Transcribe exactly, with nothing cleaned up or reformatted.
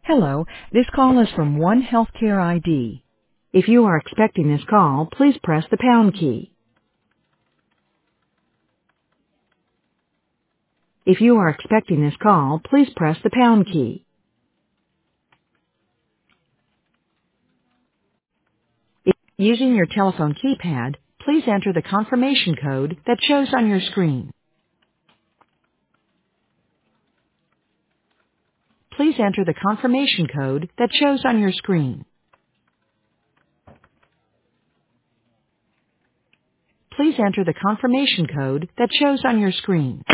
Hello, this call is from One Healthcare I D. If you are expecting this call, please press the pound key. If you are expecting this call, please press the pound key. If using your telephone keypad, please enter the confirmation code that shows on your screen. Please enter the confirmation code that shows on your screen. Please enter the confirmation code that shows on your screen.